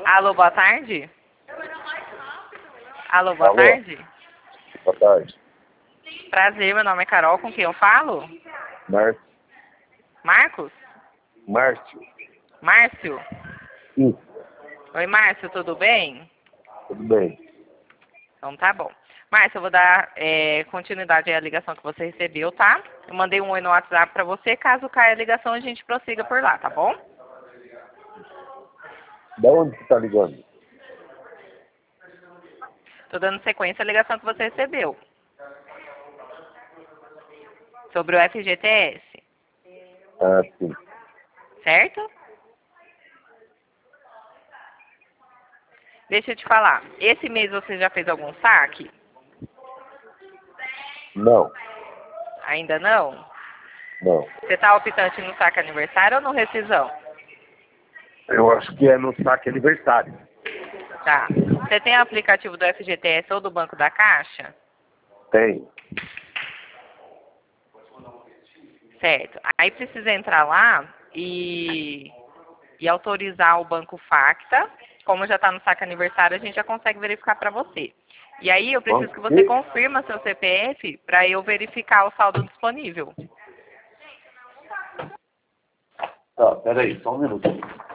Alô, boa tarde? Alô, boa Alô. tarde? Boa tarde. Prazer, meu nome é Carol, com quem eu falo? Márcio. Marcos? Márcio. Márcio? Isso. Oi, Márcio, tudo bem? Tudo bem. Então tá bom. Márcio, eu vou dar continuidade à ligação que você recebeu, tá? Eu mandei um oi no WhatsApp pra você, caso caia a ligação a gente prossiga por lá, tá bom? Da onde você está ligando? Tô dando sequência à ligação que você recebeu. Sobre o FGTS, Ah, sim. certo? Deixa eu te falar, esse mês você já fez algum saque? Não. Ainda não? Não. Você tá optante no saque aniversário ou no rescisão? Eu acho que é no saque aniversário. Tá. Você tem o aplicativo do FGTS ou do Banco da Caixa? Tem. Certo. Aí precisa entrar lá e autorizar o Banco Facta. Como já está no saque aniversário, a gente já consegue verificar para você. E aí eu preciso que você confirma seu CPF para eu verificar o saldo disponível. Tá, peraí, só um minuto.